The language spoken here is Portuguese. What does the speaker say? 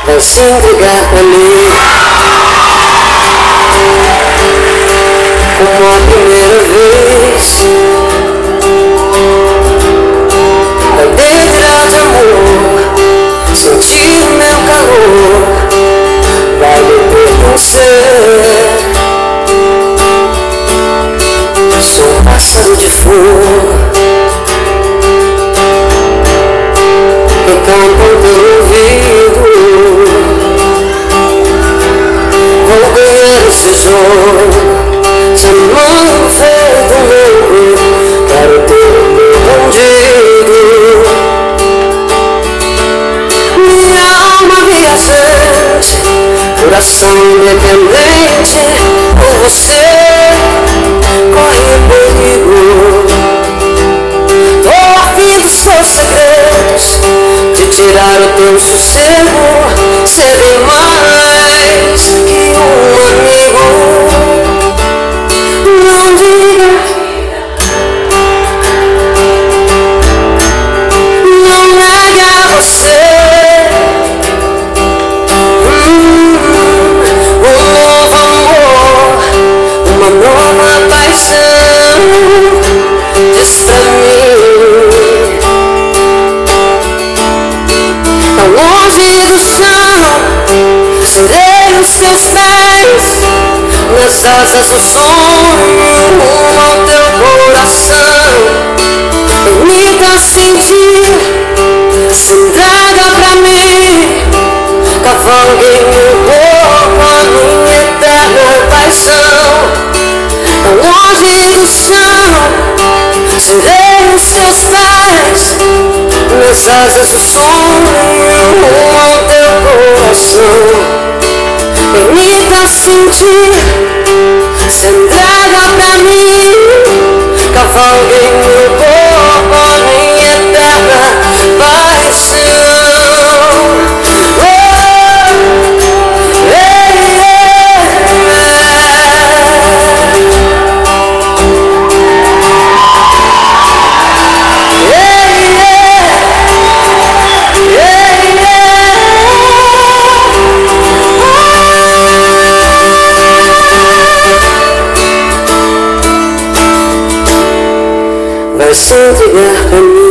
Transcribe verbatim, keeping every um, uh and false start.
vai se entregar pra mim como a primeira vez. Vai delírio de amor, sentir meu calor, vai me pertencer. Sou um pássaro de flor que cantam pelo ouvido. Vou ganhar esse jogo, chamando feito louco. Quero ter o meu bandido, minha alma viajante, coração independente. Por você corre perigo. Tô a fim dos seus segredos, de tirar o teu sossego, ser bem mais que um amigo. Não diga, não negue a você hum, um novo amor, uma nova paixão. Diz pra mim, tão longe do chão, serei os teus pés, nas asas do sonho, rumo ao teu coração. Permita sentir, se entrega pra mim, cavalgue meu corpo, a minha eterna paixão. Tão longe do chão, serei os teus pés, nas asas do sonho, rumo ao teu coração. Permita sentir, se entrega pra mim, cavalgue meu corpo, a minha eterna paixão. Oh, yeah, vai se entregar pra mim.